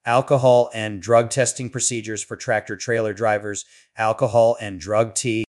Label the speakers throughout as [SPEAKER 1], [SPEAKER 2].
[SPEAKER 1] Alcohol and drug testing procedures for tractor-trailer drivers. Alcohol and drug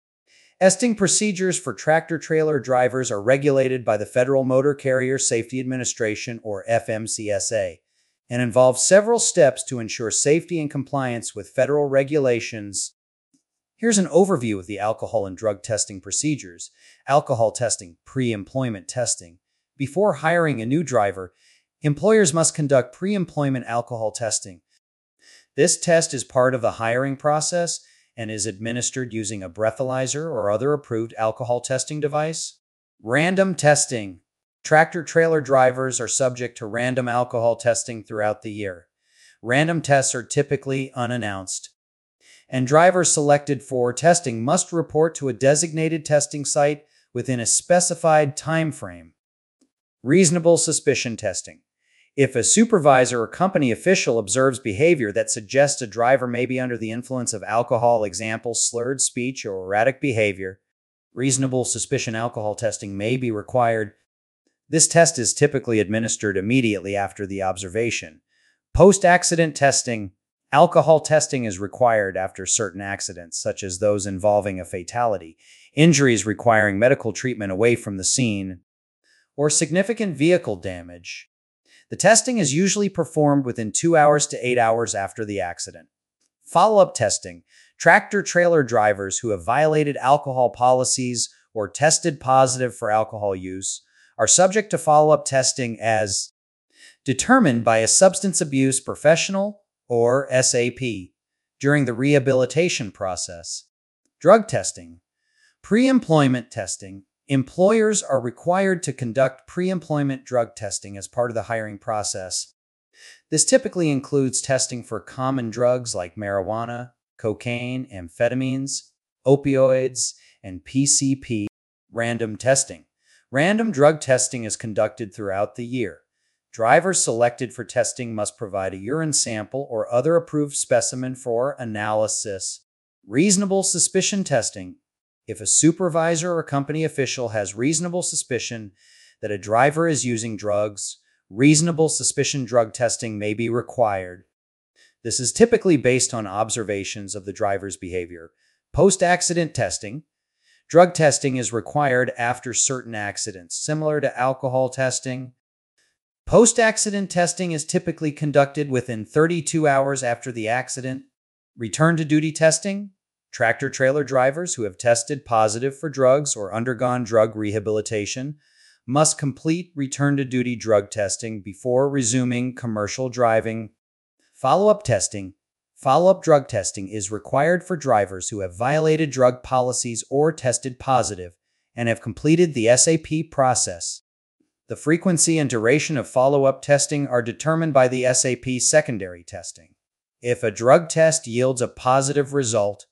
[SPEAKER 1] testing procedures for tractor-trailer drivers are regulated by the Federal Motor Carrier Safety Administration, or FMCSA, and involve several steps to ensure safety and compliance with federal regulations. Here's an overview of the alcohol and drug testing procedures. Alcohol testing, pre-employment testing. Before hiring a new driver, employers must conduct pre-employment alcohol testing. This test is part of the hiring process and is administered using a breathalyzer or other approved alcohol testing device. Random testing. Tractor-trailer drivers are subject to random alcohol testing throughout the year. Random tests are typically unannounced, and drivers selected for testing must report to a designated testing site within a specified time frame. Reasonable suspicion testing. If a supervisor or company official observes behavior that suggests a driver may be under the influence of alcohol, example, slurred speech or erratic behavior, reasonable suspicion alcohol testing may be required. This test is typically administered immediately after the observation. Post-accident testing. Alcohol testing is required after certain accidents, such as those involving a fatality, injuries requiring medical treatment away from the scene, or significant vehicle damage. The testing is usually performed within 2 hours to 8 hours after the accident. Follow-up testing. Tractor-trailer drivers who have violated alcohol policies or tested positive for alcohol use are subject to follow-up testing as determined by a substance abuse professional, or SAP, during the rehabilitation process. Drug testing. Pre-employment testing. Employers are required to conduct pre-employment drug testing as part of the hiring process. This typically includes testing for common drugs like marijuana, cocaine, amphetamines, opioids, and PCP. Random testing. Random drug testing is conducted throughout the year. Drivers selected for testing must provide a urine sample or other approved specimen for analysis. Reasonable suspicion testing. If a supervisor or company official has reasonable suspicion that a driver is using drugs, reasonable suspicion drug testing may be required. This is typically based on observations of the driver's behavior. Post-accident testing. Drug testing is required after certain accidents, similar to alcohol testing. Post-accident testing is typically conducted within 32 hours after the accident. Return-to-duty testing. Tractor-trailer drivers who have tested positive for drugs or undergone drug rehabilitation must complete return-to-duty drug testing before resuming commercial driving. Follow-up testing. Follow-up drug testing is required for drivers who have violated drug policies or tested positive and have completed the SAP process. The frequency and duration of follow-up testing are determined by the SAP secondary testing. If a drug test yields a positive result,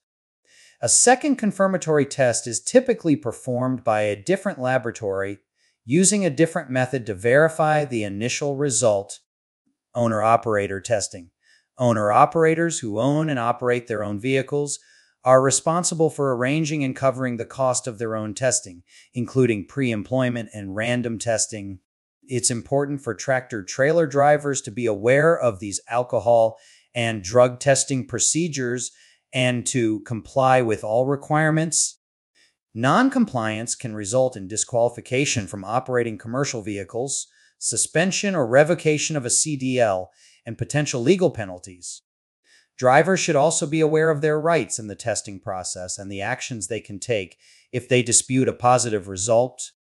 [SPEAKER 1] a second confirmatory test is typically performed by a different laboratory using a different method to verify the initial result. Owner-operator testing. Owner-operators who own and operate their own vehicles are responsible for arranging and covering the cost of their own testing, including pre-employment and random testing. It's important for tractor-trailer drivers to be aware of these alcohol and drug testing procedures and to comply with all requirements. Non-compliance can result in disqualification from operating commercial vehicles, suspension or revocation of a CDL, and potential legal penalties. Drivers should also be aware of their rights in the testing process and the actions they can take if they dispute a positive result.